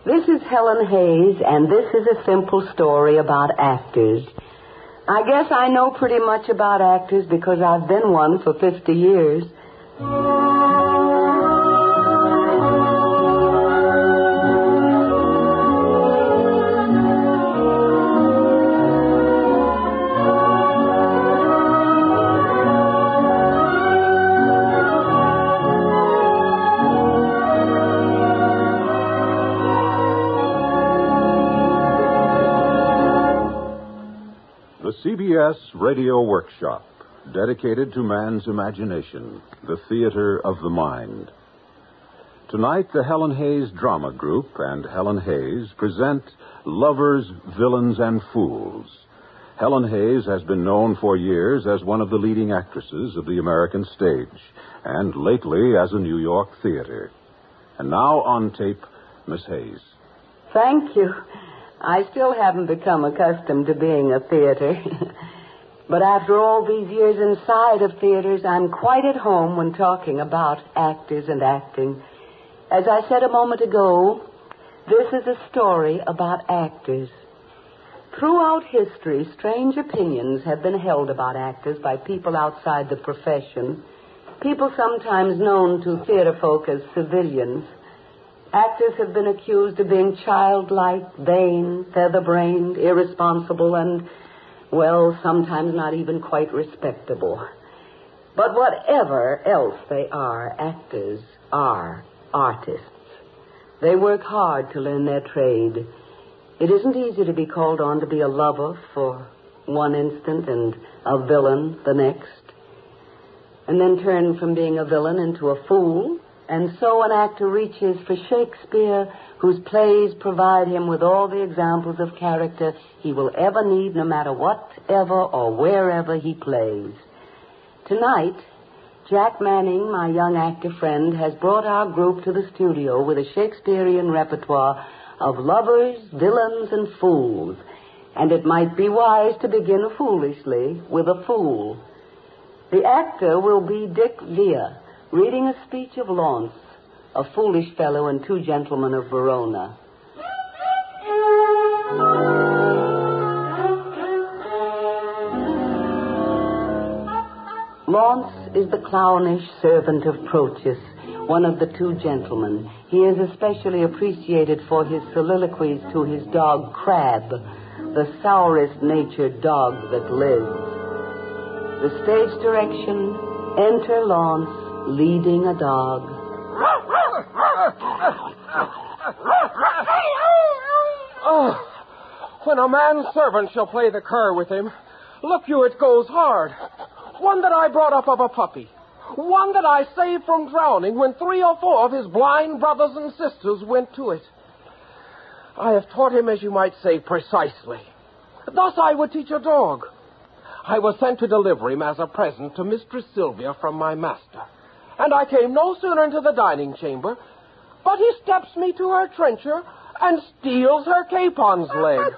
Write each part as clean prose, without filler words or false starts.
This is Helen Hayes, and this is a simple story about actors. I guess I know pretty much about actors because I've been one for 50 years. CBS Radio Workshop, dedicated to man's imagination, the theater of the mind. Tonight, the Helen Hayes Drama Group and Helen Hayes present Lovers, Villains, and Fools. Helen Hayes has been known for years as one of the leading actresses of the American stage, and lately as a New York theater. And now on tape, Miss Hayes. Thank you. I still haven't become accustomed to being a theater. But after all these years inside of theaters, I'm quite at home when talking about actors and acting. As I said a moment ago, this is a story about actors. Throughout history, strange opinions have been held about actors by people outside the profession, people sometimes known to theater folk as civilians. Actors have been accused of being childlike, vain, feather-brained, irresponsible, and, well, sometimes not even quite respectable. But whatever else they are, actors are artists. They work hard to learn their trade. It isn't easy to be called on to be a lover for one instant and a villain the next, and then turn from being a villain into a fool. And so an actor reaches for Shakespeare, whose plays provide him with all the examples of character he will ever need, no matter whatever or wherever he plays. Tonight, Jack Manning, my young actor friend, has brought our group to the studio with a Shakespearean repertoire of lovers, villains, and fools. And it might be wise to begin foolishly with a fool. The actor will be Dick Vere, reading a speech of Launce, a foolish fellow and two gentlemen of Verona. Launce is the clownish servant of Proteus, one of the two gentlemen. He is especially appreciated for his soliloquies to his dog Crab, the sourest-natured dog that lives. The stage direction, enter Launce, leading a dog. Oh, when a manservant shall play the cur with him, look you, it goes hard. One that I brought up of a puppy. One that I saved from drowning when 3 or 4 of his blind brothers and sisters went to it. I have taught him, as you might say, precisely. Thus I would teach a dog. I was sent to deliver him as a present to Mistress Sylvia from my master. And I came no sooner into the dining chamber, but he steps me to her trencher and steals her capon's leg.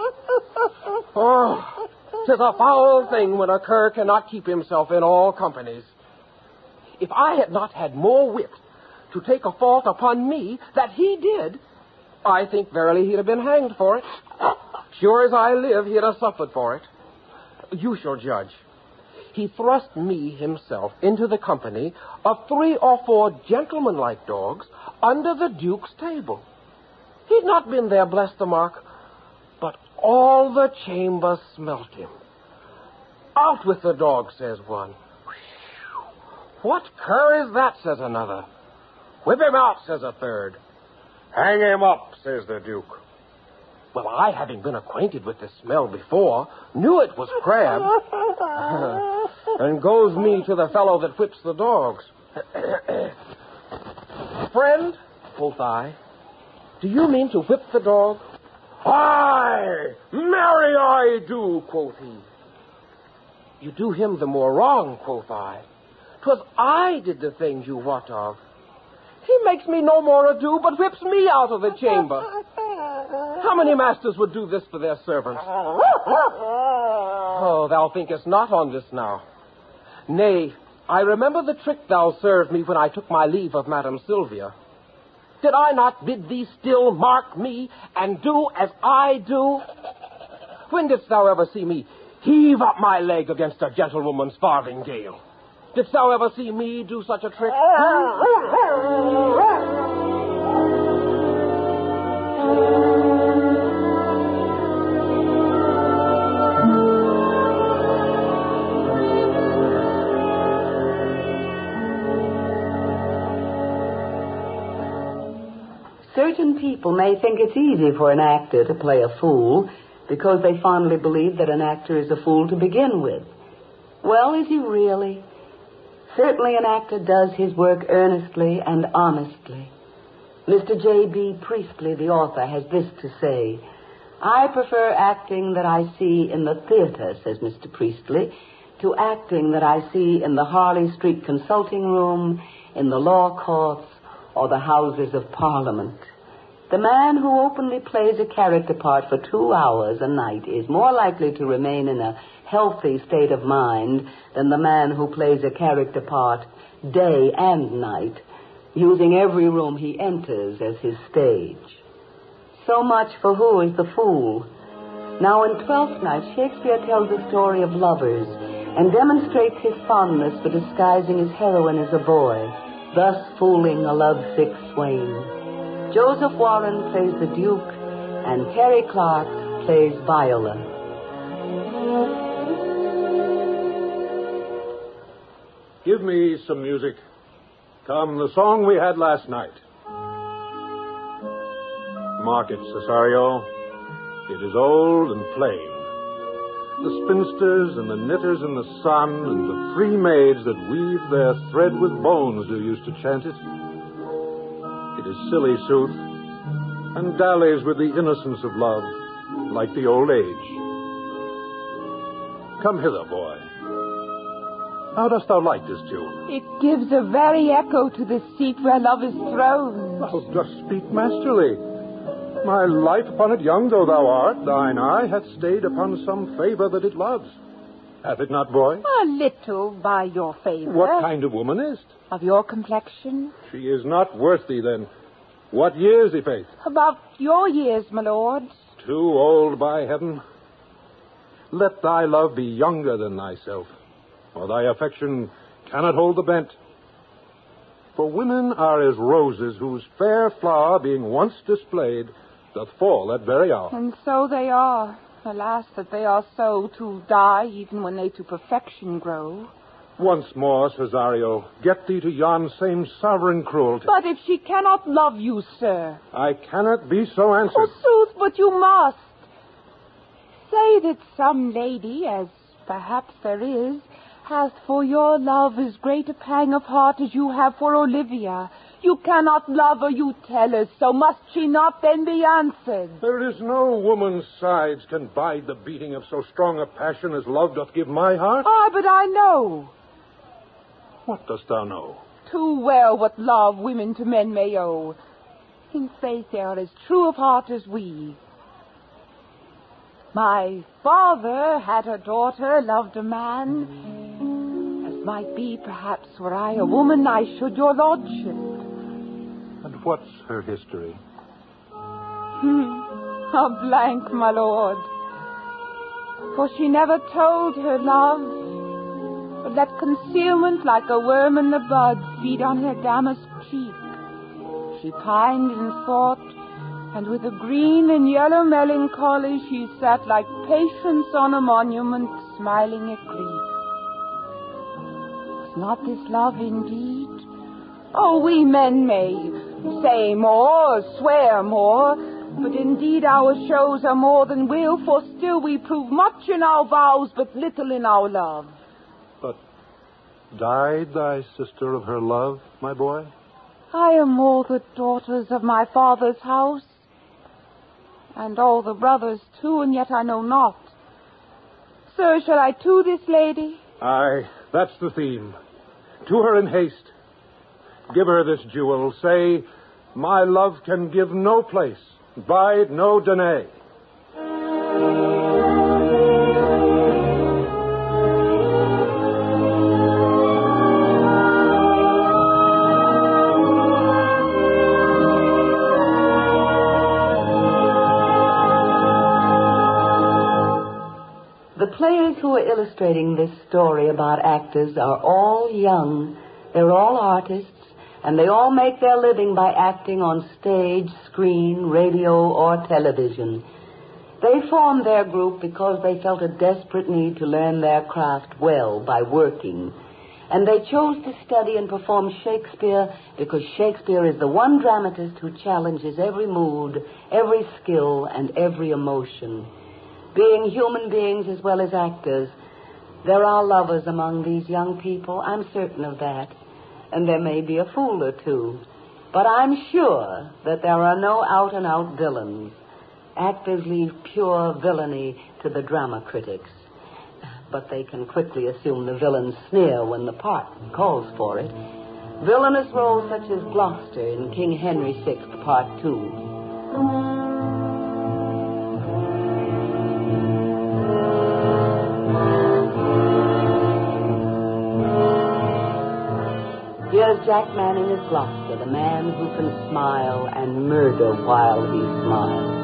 Oh, 'tis a foul thing when a cur cannot keep himself in all companies. If I had not had more wit to take a fault upon me that he did, I think verily he'd have been hanged for it. Sure as I live, he'd have suffered for it. You shall judge. He thrust me himself into the company of 3 or 4 gentlemanlike dogs under the Duke's table. He'd not been there, bless the mark, but all the chamber smelt him. Out with the dog, says one. What cur is that, says another. Whip him out, says a third. Hang him up, says the Duke. Well, I, having been acquainted with the smell before, knew it was Crab. And goes me to the fellow that whips the dogs. Friend, quoth I, do you mean to whip the dog? Aye, marry I do, quoth he. You do him the more wrong, quoth I. 'Twas I did the thing you wot of. He makes me no more ado, but whips me out of the chamber. How many masters would do this for their servants? Oh, thou thinkest not on this now. Nay, I remember the trick thou served me when I took my leave of Madame Sylvia. Did I not bid thee still mark me and do as I do? When didst thou ever see me heave up my leg against a gentlewoman's farthingale? Didst thou ever see me do such a trick? Certain people may think it's easy for an actor to play a fool because they fondly believe that an actor is a fool to begin with. Well, is he really? Certainly an actor does his work earnestly and honestly. Mr. J.B. Priestley, the author, has this to say: "I prefer acting that I see in the theater," says Mr. Priestley, "to acting that I see in the Harley Street consulting room, in the law courts, or the Houses of Parliament. The man who openly plays a character part for 2 hours a night is more likely to remain in a healthy state of mind than the man who plays a character part day and night, using every room he enters as his stage." So much for Who is the Fool. Now, in Twelfth Night, Shakespeare tells a story of lovers and demonstrates his fondness for disguising his heroine as a boy, thus fooling a lovesick swain. Joseph Warren plays the Duke, and Terry Clark plays Viola. Give me some music. Come, the song we had last night. Mark it, Cesario. It is old and plain. The spinsters and the knitters in the sun and the free maids that weave their thread with bones do used to chant it. It is silly sooth, and dallies with the innocence of love, like the old age. Come hither, boy. How dost thou like this tune? It gives a very echo to the seat where love is throned. Thou dost speak masterly. My life upon it, young though thou art, thine eye hath stayed upon some favor that it loves. Hath it not, boy? A little by your favor. What kind of woman is't? Of your complexion. She is not worth thee, then. What years, i' faith? About your years, my lord. Too old, by heaven. Let thy love be younger than thyself, or thy affection cannot hold the bent. For women are as roses whose fair flower, being once displayed, doth fall that very hour. And so they are. Alas, that they are so, to die even when they to perfection grow. Once more, Cesario, get thee to yon same sovereign cruelty. But if she cannot love you, sir. I cannot be so answered. Forsooth, but you must. Say that some lady, as perhaps there is, hath for your love as great a pang of heart as you have for Olivia. You cannot love her, you tell us, so must she not then be answered? There is no woman's sides can bide the beating of so strong a passion as love doth give my heart. Ah, but I know. What dost thou know? Too well what love women to men may owe. In faith they are as true of heart as we. My father had a daughter, loved a man. As might be, perhaps, were I a woman, I should, your lordship. And what's her history? A blank, my lord. For she never told her love, but let concealment like a worm in the bud feed on her damask cheek. She pined in thought, and with a green and yellow melancholy she sat like Patience on a monument, smiling at grief. Was not this love indeed? Oh, we men may say more, swear more, but indeed our shows are more than will, for still we prove much in our vows, but little in our love. But died thy sister of her love, my boy? I am all the daughters of my father's house, and all the brothers too, and yet I know not. Sir, shall I to this lady? Aye, that's the theme. To her in haste. Give her this jewel. Say, my love can give no place, bide no denay. players who are illustrating this story about actors are all young. They're all artists, and they all make their living by acting on stage, screen, radio, or television. They formed their group because they felt a desperate need to learn their craft well by working. And they chose to study and perform Shakespeare because Shakespeare is the one dramatist who challenges every mood, every skill, and every emotion. Being human beings as well as actors, there are lovers among these young people. I'm certain of that. And there may be a fool or two. But I'm sure that there are no out-and-out villains. Actors leave pure villainy to the drama critics. But they can quickly assume the villain's sneer when the part calls for it. Villainous roles such as Gloucester in King Henry VI, Part 2. Here's Jack Manning as Gloucester, the man who can smile and murder while he smiles.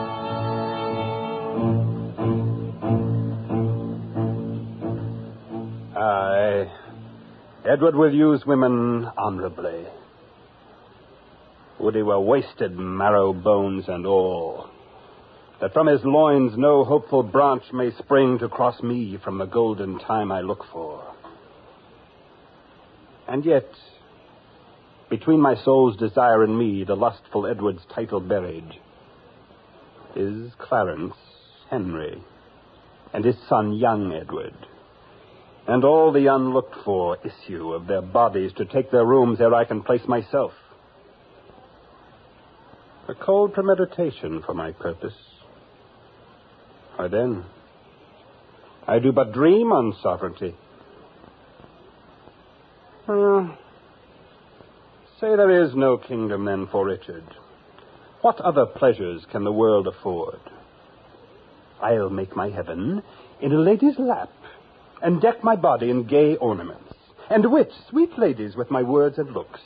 Edward will use women honorably. Would he were wasted, marrow, bones, and all, that from his loins no hopeful branch may spring to cross me from the golden time I look for. And yet, between my soul's desire and me, the lustful Edward's title buried, is Clarence Henry, and his son young Edward, and all the unlooked-for issue of their bodies to take their rooms ere I can place myself. A cold premeditation for my purpose. Why then, I do but dream on sovereignty. Say there is no kingdom then for Richard. What other pleasures can the world afford? I'll make my heaven in a lady's lap, and deck my body in gay ornaments, and wit sweet ladies with my words and looks.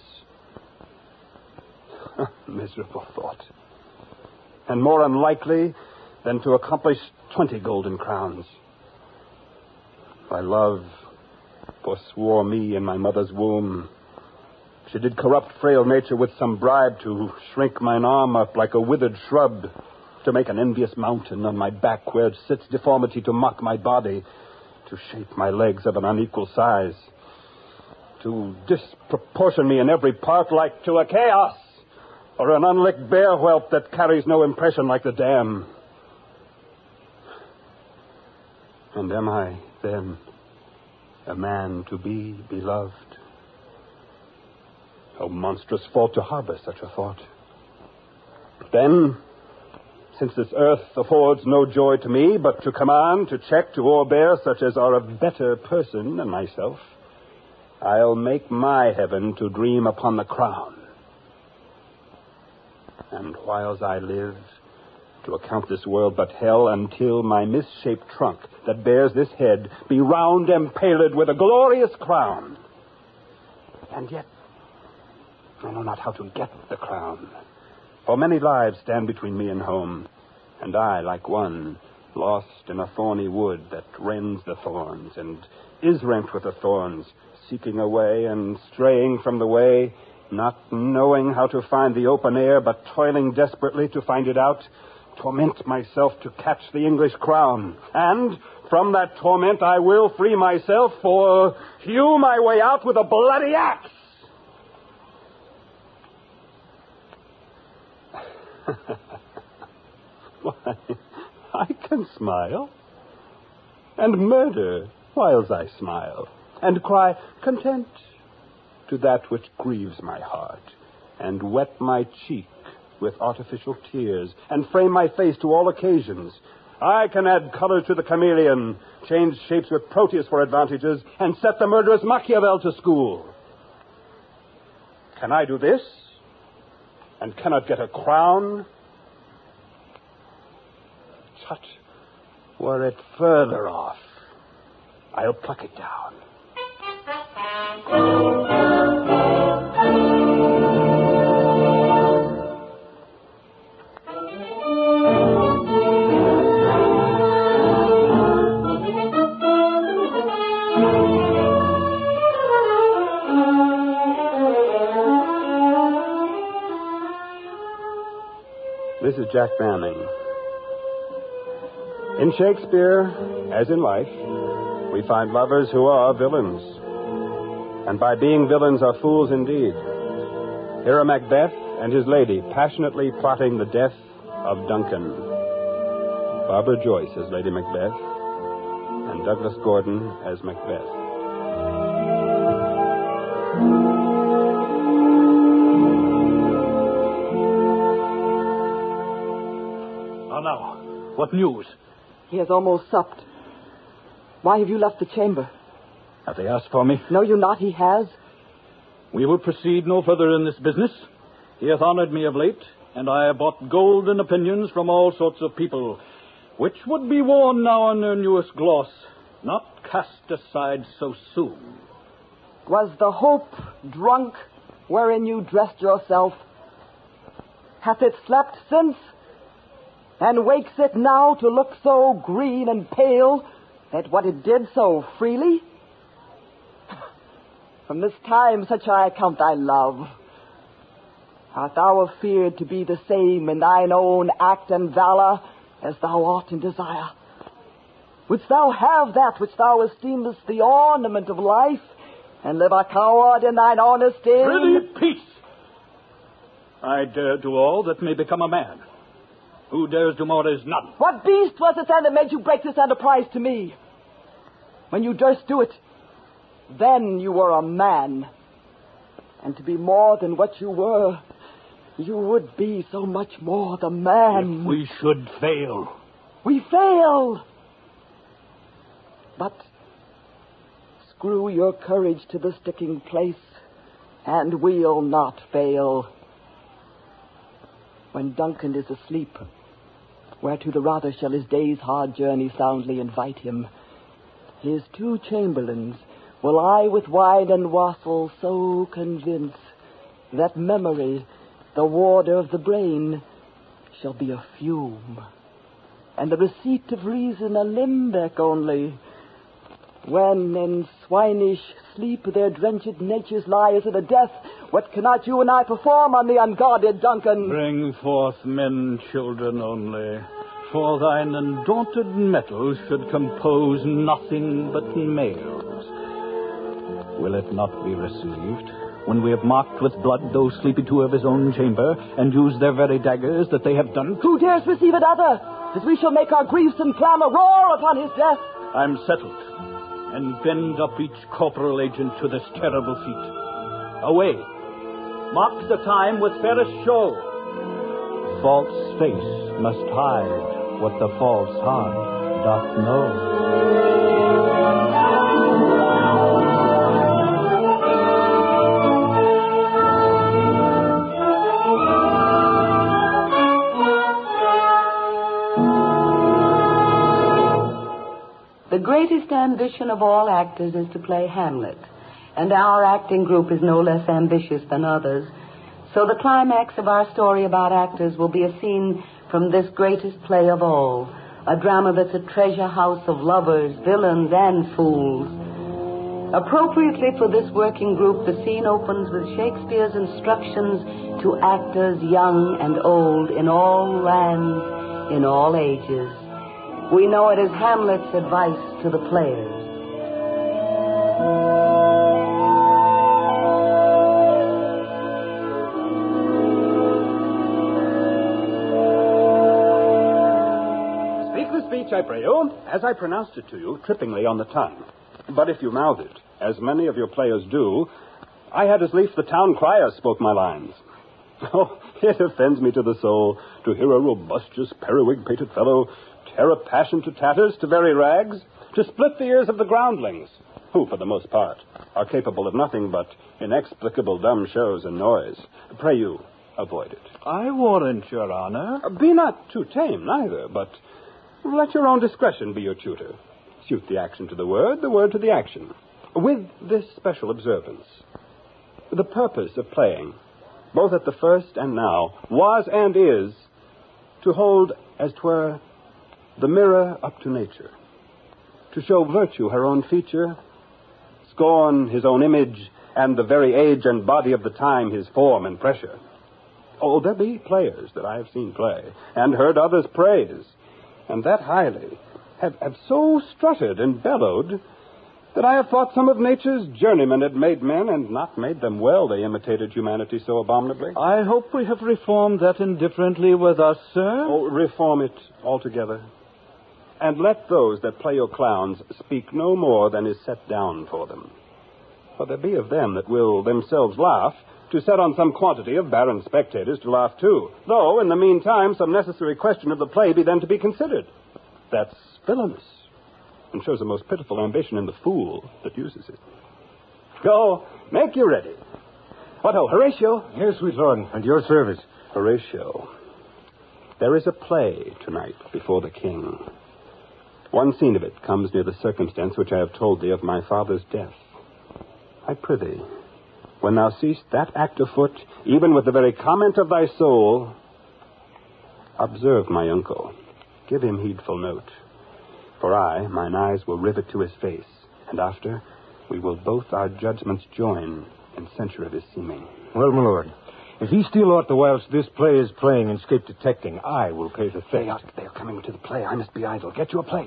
Miserable thought. And more unlikely than to accomplish 20 golden crowns. My love forswore me in my mother's womb. She did corrupt frail nature with some bribe to shrink mine arm up like a withered shrub, to make an envious mountain on my back where sits deformity to mock my body, to shape my legs of an unequal size, to disproportion me in every part like to a chaos, or an unlicked bear whelp that carries no impression like the dam. And am I, then, a man to be beloved? O monstrous fault to harbor such a thought. Then, since this earth affords no joy to me, but to command, to check, to o'erbear such as are of better person than myself, I'll make my heaven to dream upon the crown. And whiles I live, to account this world but hell, until my misshaped trunk that bears this head be round empaled with a glorious crown. And yet, I know not how to get the crown. For many lives stand between me and home, and I, like one, lost in a thorny wood that rends the thorns, and is rent with the thorns, seeking a way and straying from the way, not knowing how to find the open air, but toiling desperately to find it out, torment myself to catch the English crown. And from that torment I will free myself, for hew my way out with a bloody axe. Why, I can smile, and murder whiles I smile, and cry content to that which grieves my heart, and wet my cheek with artificial tears, and frame my face to all occasions. I can add color to the chameleon, change shapes with Proteus for advantages, and set the murderous Machiavel to school. Can I do this, and cannot get a crown? Tut, were it further off, I'll pluck it down. This is Jack Manning. In Shakespeare, as in life, we find lovers who are villains. And by being villains are fools indeed. Here are Macbeth and his lady passionately plotting the death of Duncan. Barbara Joyce as Lady Macbeth and Douglas Gordon as Macbeth. Now, what news? He has almost supped. Why have you left the chamber? Have they asked for me? No, you not. He has. We will proceed no further in this business. He hath honored me of late, and I have bought golden opinions from all sorts of people, which would be worn now on their newest gloss, not cast aside so soon. Was the hope drunk wherein you dressed yourself? Hath it slept since? And wakes it now to look so green and pale that what it did so freely? From this time such I account thy love. Art thou afeared to be the same in thine own act and valor as thou art in desire? Wouldst thou have that which thou esteemest the ornament of life, and live a coward in thine honesty? Prithee, peace! I dare do all that may become a man. Who dares do more is none. What beast was it then that made you break this enterprise to me? When you durst do it, then you were a man. And to be more than what you were, you would be so much more the man. If we should fail. We fail. But screw your courage to the sticking place, and we'll not fail. When Duncan is asleep, whereto the rather shall his day's hard journey soundly invite him, his two chamberlains will I with wine and wassail so convince that memory, the warder of the brain, shall be a fume, and the receipt of reason a limbeck only, when in swinish sleep their drenched natures lie as in a death. What cannot you and I perform on the unguarded Duncan? Bring forth men, children only, for thine undaunted mettle should compose nothing but males. Will it not be received when we have marked with blood those sleepy two of his own chamber, and used their very daggers that they have done? Who dares receive it other, as we shall make our griefs and clamor roar upon his death? I'm settled, and bend up each corporal agent to this terrible feat. Away! Mark the time with fairest show. False face must hide what the false heart doth know. The greatest ambition of all actors is to play Hamlet, and our acting group is no less ambitious than others. So the climax of our story about actors will be a scene from this greatest play of all, a drama that's a treasure house of lovers, villains, and fools. Appropriately for this working group, the scene opens with Shakespeare's instructions to actors young and old in all lands, in all ages. We know it as Hamlet's advice to the players. Speak the speech, I pray you, as I pronounced it to you, trippingly on the tongue. But if you mouth it, as many of your players do, I had as lief the town crier spoke my lines. Oh, it offends me to the soul to hear a robustious, periwig-pated fellow tear a passion to tatters, to very rags, to split the ears of the groundlings, who, for the most part, are capable of nothing but inexplicable dumb shows and noise. Pray you, avoid it. I warrant, Your Honor. Be not too tame, neither, but let your own discretion be your tutor. Suit the action to the word to the action. With this special observance, the purpose of playing, both at the first and now, was and is to hold, as 'twere, the mirror up to nature, to show virtue her own feature, scorn his own image, and the very age and body of the time his form and pressure. Oh, there be players that I have seen play, and heard others praise, and that highly, have so strutted and bellowed that I have thought some of nature's journeymen had made men and not made them well. They imitated humanity so abominably. I hope we have reformed that indifferently with us, sir. Oh, reform it altogether. And let those that play your clowns speak no more than is set down for them. For there be of them that will themselves laugh, to set on some quantity of barren spectators to laugh too, though, in the meantime, some necessary question of the play be then to be considered. That's villainous, and shows a most pitiful ambition in the fool that uses it. Go, make you ready. What ho, Horatio? Yes, sweet lord, and your service. Horatio, there is a play tonight before the king. One scene of it comes near the circumstance which I have told thee of my father's death. I prithee, when thou seest that act afoot, even with the very comment of thy soul, observe my uncle. Give him heedful note. For mine eyes will rivet to his face, and after, we will both our judgments join in censure of his seeming. Well, my lord, if he steal aught the whilst this play is playing and escape detecting, I will pay the theft. They are coming to the play. I must be idle. Get you a place.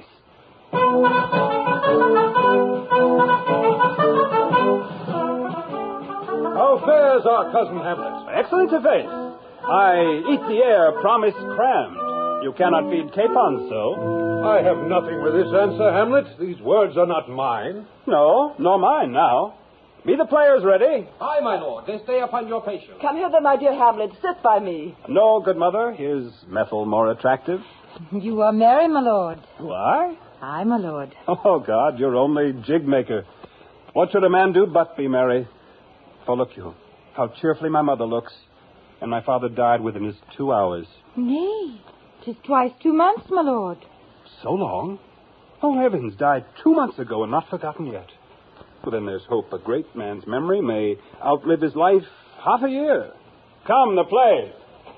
How fares our cousin Hamlet? Excellent to face. I eat the air promise crammed. You cannot feed capons so. I have nothing with this answer, Hamlet. These words are not mine. No, nor mine now. Be the players ready? Aye, my lord. They stay upon your patience. Come hither, my dear Hamlet. Sit by me. No, good mother. Is Methel more attractive? You are merry, my lord. Who, I? Aye, my lord. Oh, God, you're only jig maker. What should a man do but be merry? For look you, how cheerfully my mother looks. And my father died within his 2 hours. Nay, 'tis twice 2 months, my lord. So long? Oh, heavens, died 2 months ago and not forgotten yet. Well, then there's hope a great man's memory may outlive his life half a year. Come, the play.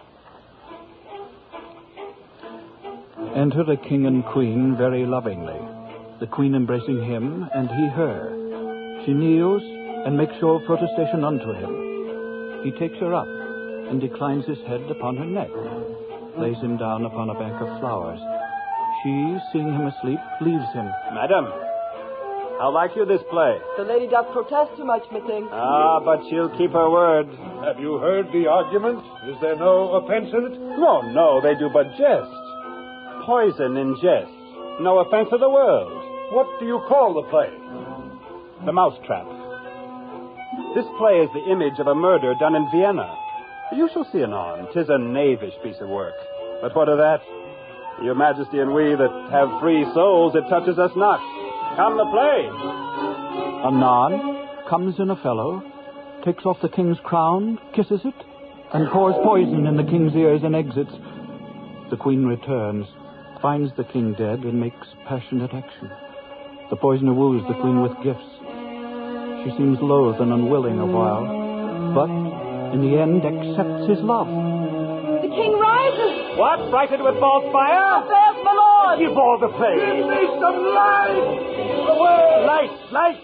Enter the king and queen very lovingly, the queen embracing him and he her. She kneels and makes show of protestation unto him. He takes her up and declines his head upon her neck, lays him down upon a bank of flowers. She, seeing him asleep, leaves him. Madam, how like you this play? The lady doth protest too much, methinks. Ah, but she'll keep her word. Have you heard the argument? Is there no offense in it? No, they do but jest. Poison in jest. No offense of the world. What do you call the play? The Mousetrap. This play is the image of a murder done in Vienna. You shall see anon. 'Tis a knavish piece of work. But what of that? Your Majesty and we that have free souls, it touches us not. Come the play. Anon comes in a fellow, takes off the king's crown, kisses it, and pours poison in the king's ears and exits. The queen returns, finds the king dead, and makes passionate action. The poisoner woos the queen with gifts. She seems loath and unwilling a while, but in the end accepts his love. The king rises. What? Frighted with false fire? There's my lord. Give all the play. Give me some light! Away! Light!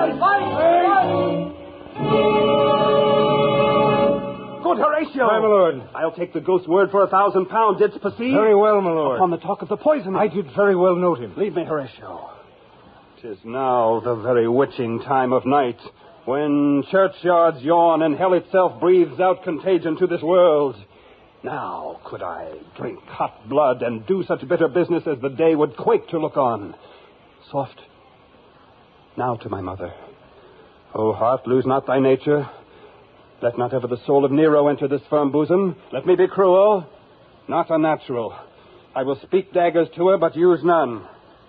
Good Horatio! Aye, my lord. I'll take the ghost's word for 1,000 pounds. Didst perceive? Very well, my lord. Upon the talk of the poison. I did very well note him. Leave me, Horatio. 'Tis now the very witching time of night, when churchyards yawn and hell itself breathes out contagion to this world. Now could I drink hot blood and do such bitter business as the day would quake to look on. Soft. Now to my mother. O heart, lose not thy nature. Let not ever the soul of Nero enter this firm bosom. Let me be cruel, not unnatural. I will speak daggers to her, but use none.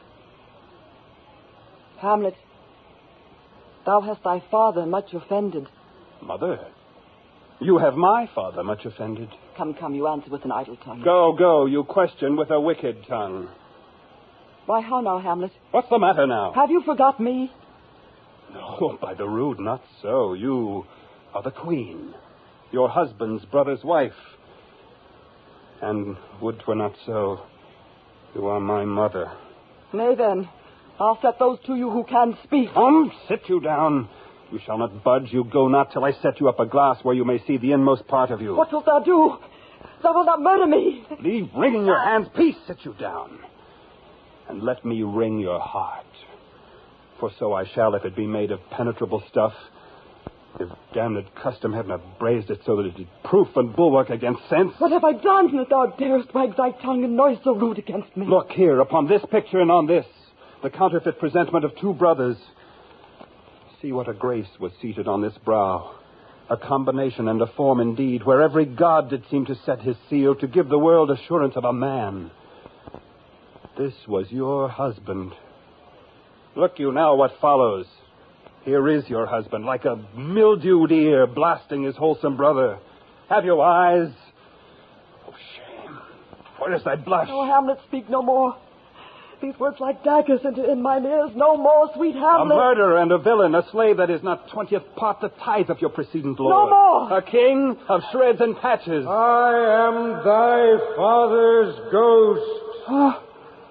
Hamlet, thou hast thy father much offended. Mother, you have my father much offended. Come, you answer with an idle tongue. Go, you question with a wicked tongue. Why, how now, Hamlet? What's the matter now? Have you forgot me? No, by the rood, not so. You are the queen, your husband's brother's wife. And would 'twere not so, you are my mother. Nay, then, I'll set those to you who can speak. Sit you down. You shall not budge. You go not till I set you up a glass where you may see the inmost part of you. What wilt thou do? Thou wilt not murder me. Leave wringing your hands. Peace, sit you down. And let me wring your heart. For so I shall if it be made of penetrable stuff. If damned custom had not brazed it so that it did proof and bulwark against sense. What have I done that thou darest wag thy tongue and noise so rude against me? Look here, upon this picture and on this, the counterfeit presentment of two brothers. See what a grace was seated on this brow. A combination and a form indeed, where every god did seem to set his seal to give the world assurance of a man. This was your husband. Look you now what follows. Here is your husband, like a mildewed ear blasting his wholesome brother. Have you eyes? Oh, shame. Where is thy blush? Oh, Hamlet, speak no more. These words like daggers in mine ears. No more, sweet Hamlet. A murderer and a villain, a slave that is not 20th part the tithe of your precedent lord. No more. A king of shreds and patches. I am thy father's ghost.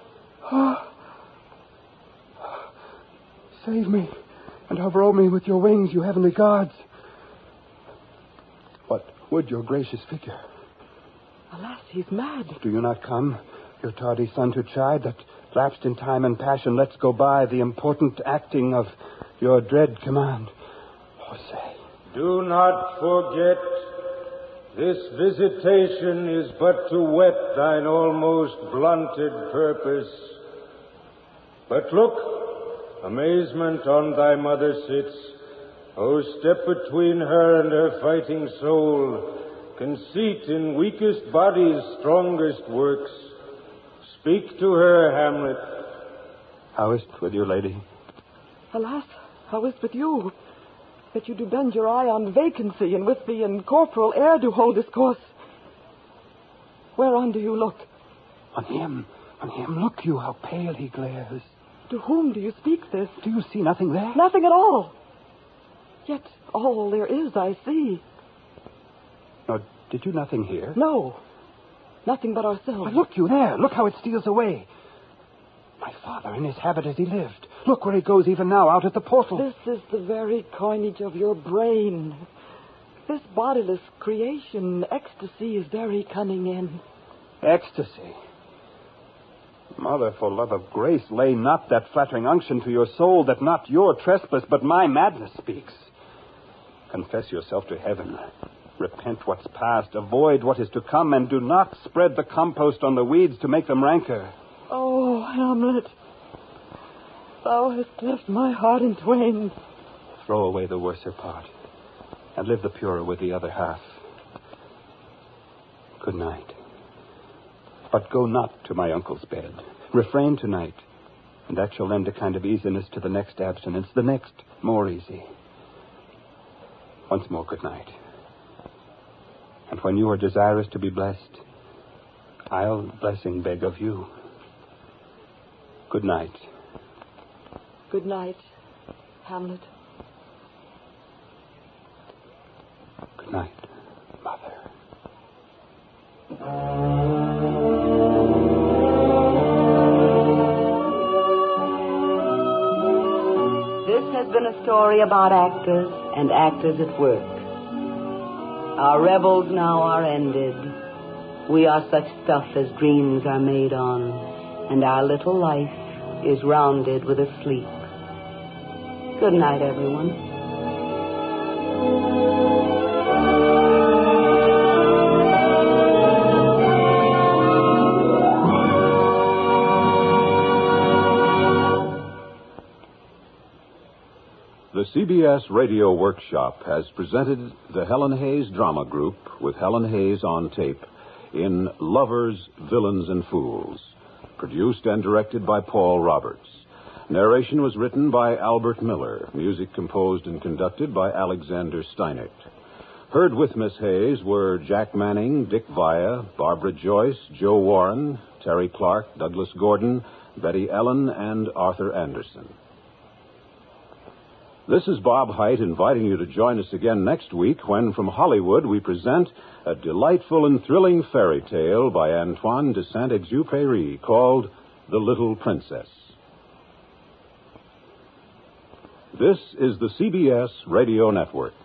Save me, and overroll me with your wings, you heavenly gods. What would your gracious figure? Alas, he's mad. Do you not come, your tardy son to chide, that lapsed in time and passion lets go by the important acting of your dread command? Jose. Do not forget, this visitation is but to whet thine almost blunted purpose. But look, amazement on thy mother sits. Oh, step between her and her fighting soul. Conceit in weakest body's strongest works. Speak to her, Hamlet. How is't with you, lady? Alas, how is't with you? That you do bend your eye on vacancy, and with me in corporal air do hold discourse. Whereon do you look? On him. Look you, how pale he glares. To whom do you speak this? Do you see nothing there? Nothing at all. Yet all there is I see. Nor did you nothing hear? No. Nothing but ourselves. But look you there. Look how it steals away. My father in his habit as he lived. Look where he goes even now, out at the portal. This is the very coinage of your brain. This bodiless creation, ecstasy is very cunning in. Ecstasy. Mother, for love of grace, lay not that flattering unction to your soul that not your trespass but my madness speaks. Confess yourself to heaven. Repent what's past, avoid what is to come, and do not spread the compost on the weeds to make them rancor. Oh, Hamlet, thou hast cleft my heart in twain. Throw away the worser part, and live the purer with the other half. Good night. But go not to my uncle's bed. Refrain tonight, and that shall lend a kind of easiness to the next abstinence, the next more easy. Once more, good night. And when you are desirous to be blessed, I'll blessing beg of you. Good night. Good night, Hamlet. Good night, Mother. This has been a story about actors and actors at work. Our revels now are ended. We are such stuff as dreams are made on, and our little life is rounded with a sleep. Good night, everyone. The CBS Radio Workshop has presented the Helen Hayes Drama Group with Helen Hayes on tape in Lovers, Villains, and Fools, produced and directed by Paul Roberts. Narration was written by Albert Miller, music composed and conducted by Alexander Steinert. Heard with Miss Hayes were Jack Manning, Dick Via, Barbara Joyce, Joe Warren, Terry Clark, Douglas Gordon, Betty Ellen, and Arthur Anderson. This is Bob Hite inviting you to join us again next week when, from Hollywood, we present a delightful and thrilling fairy tale by Antoine de Saint-Exupéry called The Little Princess. This is the CBS Radio Network.